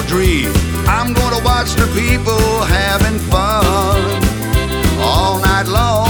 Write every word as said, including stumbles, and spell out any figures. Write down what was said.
street. I'm gonna watch the people having fun all night long.